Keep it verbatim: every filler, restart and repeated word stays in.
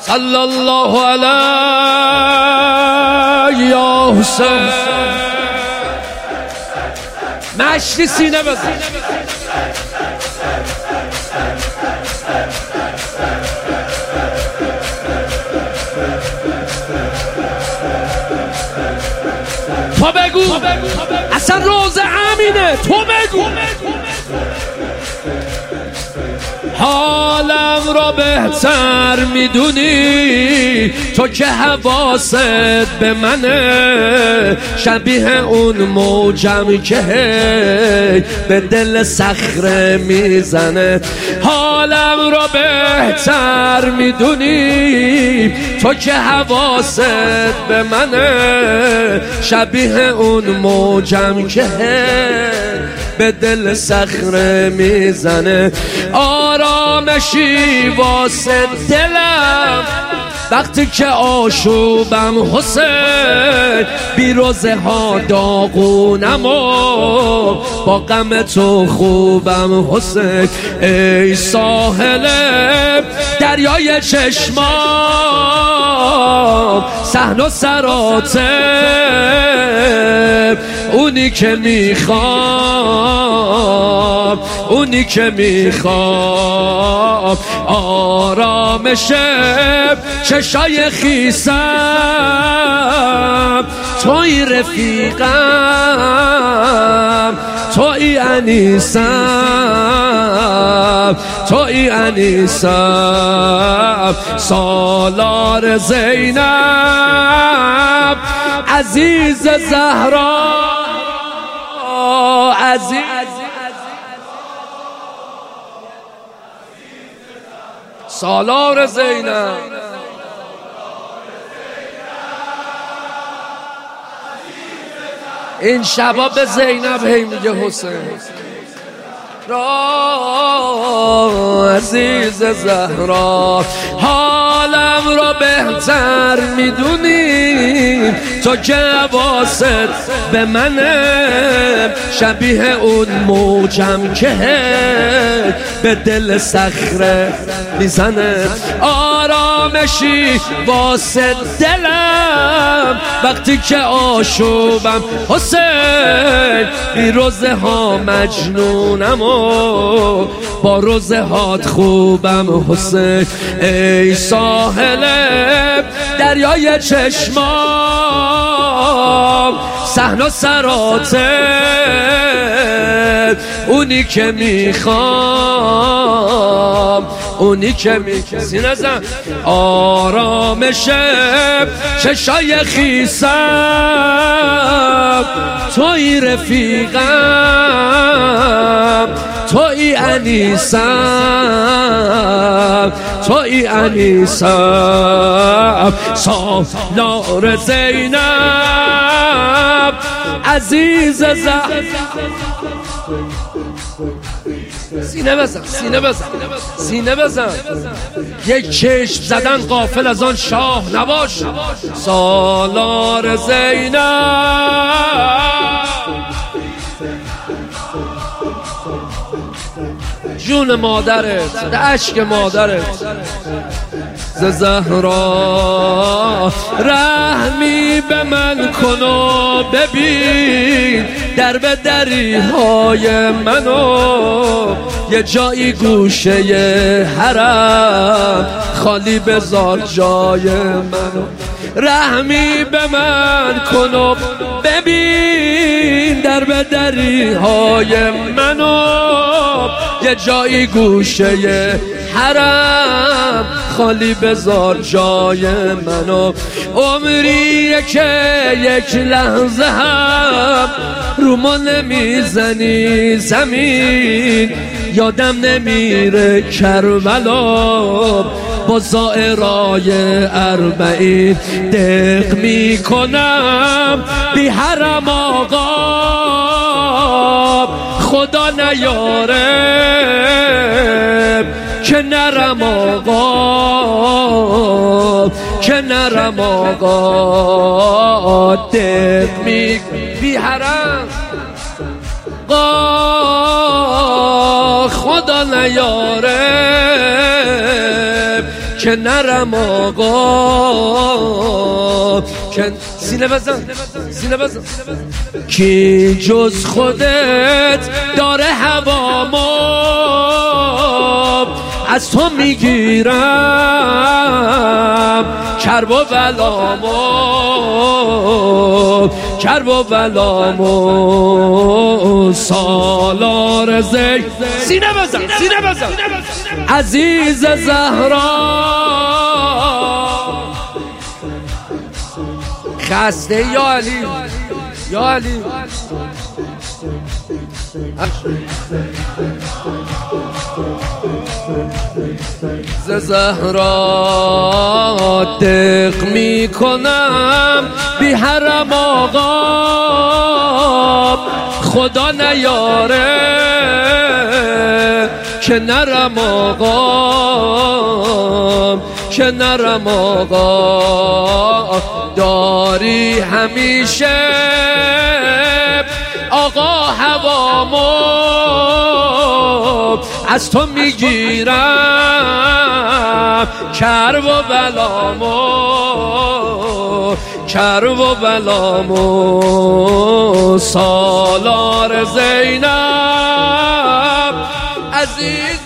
صلی الله علیه یا حسین. مشتی سینه بزن. تو بگو اصلا روز امینه، تو بگو حالم را بهتر میدونی تو که حواست به منه، شبیه اون موجم که به دل صخره میزنه. حالم را بهتر میدونی تو که حواست به منه، شبیه اون موجم که به دل صخره میزنه. آرامشی واسه دلم وقتی که آشوبم حسین، بیروزه ها داغونم و با غم تو خوبم حسین. ای ساحل دریای چشمام، صحن و سراتب، اونی که میخوام اونی که میخوام آرامش چشای خیسم، توی رفیقم، توی انیسم، توی انیسم. سالار زینب عزیز زهرا، عزیز سالار زینب. این شبا به زینب هی میگه حسین را عزیز زهرا. حالم را بهتر میدونی تو که حواست به منه، شبیه اون موجم که به دل صخره میزنه. آرامشی واسه دلم وقتی که آشوبم حسین، بی روزه ها مجنونم و با روزه هات خوبم حسین. ای ساحل دریای چشمام، صحن و سراتب، اونی که میخوام اونی که میخوام. سینه زن. آرامش چشای خیسم، توی رفیقم، توی انیسم، توی انیسم. سالار زینب عزیز زهرا. سینه بزن، سینه بزن، سینه بزن. یک چشم زدن غافل از آن شاه نباش. سالار زینب جون مادرت، اشک مادرت. ز زهرا رحمی به من کن و ببین در به دری های منو، یه جایی گوشه حرم خالی بذار جای منو. رحمی به من کن و ببین در به دری های منو، یه جایی گوشه حرم خالی بذار جای منو. عمریه که یک لحظه هم رو ما نمیزنی زمین، یادم نمیره کربلا با زائرای اربعین. دق میکنم بی حرم آقا خدا نیاره که نرم آقا، که نرم آقا. دق می بی حرم آقا خدا نیاره که نرم آقا که سینه بزن سینه بزن کی جز خودت داره هوامو از تو میگیرم کرب و بلامو کرب و بلامو سالار زی سینه بزن سینه بزن عزیز زهرا خسته یا علی یا علی ز زهرا دق می کنم بی حرم آقا خدا نیاره که نرم آقا که نرم آقا داری همیشه آقا هوامو از تو میگیرم کرب و بلامو کرب و بلامو سالار زینب عزیز